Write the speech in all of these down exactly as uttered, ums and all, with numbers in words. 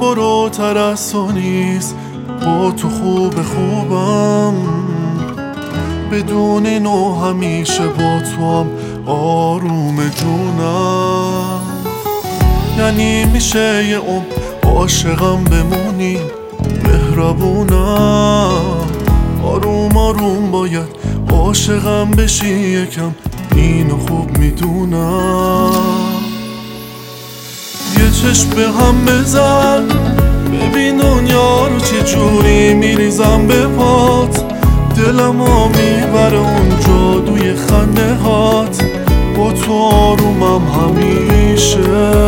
فروتر از تو نیست، با تو خوب خوبم، بدون نو همیشه با تو هم آروم جونم. یعنی میشه یه عمر عاشقم بمونی، مهربونم، آروم آروم باید عاشقم بشی یکم، اینو خوب میدونم. یه چشم به هم بزن ببین دنیا رو چه جوری میریزم به پات، دلمو میبره اون جادوی خنده هات، با تو آرومم همیشه.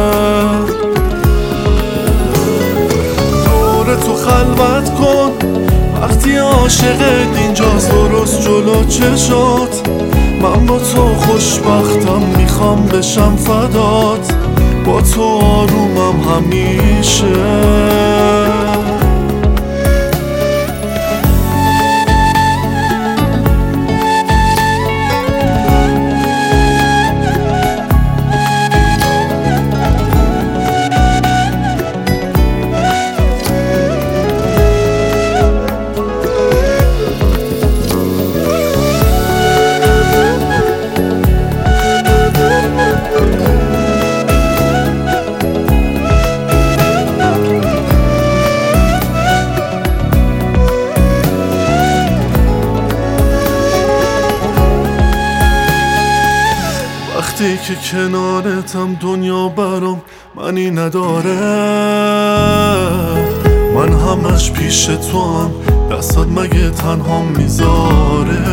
دور تو خلوت کن وقتی عاشقت اینجاست، درست جلو چشات، من با تو خوشبختم میخوام بشم فدات، با تو آرومم همیشه. وقتی که کنارتم دنیا برام منی نداره، من همش پیش تو هم، دستات مگه تنها میذاره.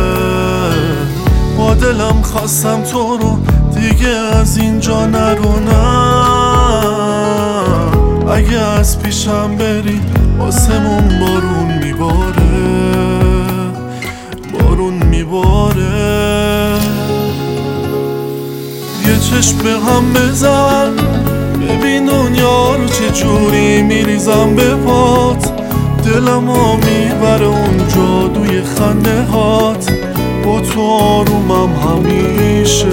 با دلم خواستم تو رو دیگه از اینجا نرونم، اگه از پیشم بری آسمون بارون میباره، بارون میباره. یه چشم به هم بزن ببین دنیا رو چه جوری میریزم به پات، دلمو میبره اون جادوی خنده هات، با تو آرومم همیشه.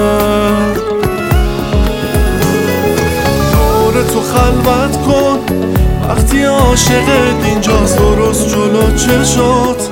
دور تو خلوت کن وقتی عاشقت اینجاست، درست جلو چشات،